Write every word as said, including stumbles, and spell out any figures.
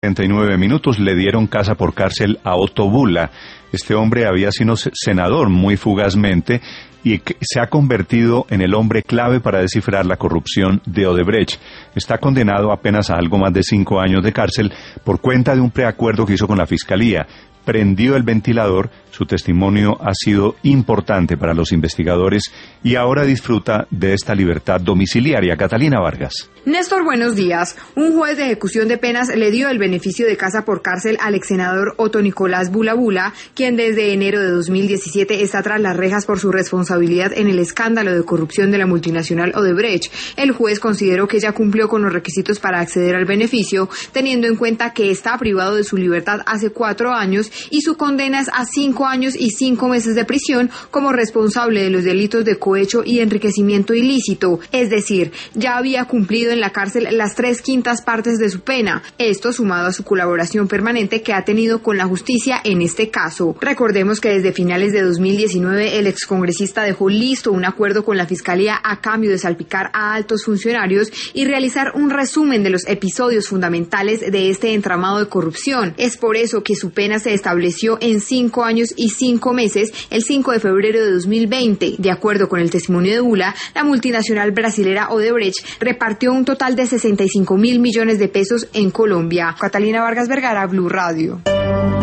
treinta y nueve minutos le dieron casa por cárcel a Otto Bula. Este hombre había sido senador muy fugazmente y se ha convertido en el hombre clave para descifrar la corrupción de Odebrecht. Está condenado apenas a algo más de cinco años de cárcel por cuenta de un preacuerdo que hizo con la Fiscalía. Prendió el ventilador, su testimonio ha sido importante para los investigadores y ahora disfruta de esta libertad domiciliaria. Catalina Vargas. Néstor, buenos días. Un juez de ejecución de penas le dio el beneficio de casa por cárcel al exsenador Otto Nicolás Bula Bula, quien desde enero de dos mil diecisiete está tras las rejas por su responsabilidad en el escándalo de corrupción de la multinacional Odebrecht. El juez consideró que ya cumplió con los requisitos para acceder al beneficio, teniendo en cuenta que está privado de su libertad hace cuatro años y su condena es a cinco años y cinco meses de prisión como responsable de los delitos de cohecho y enriquecimiento ilícito. Es decir, ya había cumplido en la cárcel las tres quintas partes de su pena. Esto sumado a su colaboración permanente que ha tenido con la justicia en este caso. Recordemos que desde finales de dos mil diecinueve el excongresista dejó listo un acuerdo con la Fiscalía a cambio de salpicar a altos funcionarios y realizar un resumen de los episodios fundamentales de este entramado de corrupción. Es por eso que su pena se estableció en cinco años y cinco meses el cinco de febrero de dos mil veinte. De acuerdo con el testimonio de Bula, la multinacional brasilera Odebrecht repartió un total de sesenta y cinco mil millones de pesos en Colombia. Catalina Vargas Vergara, Blue Radio.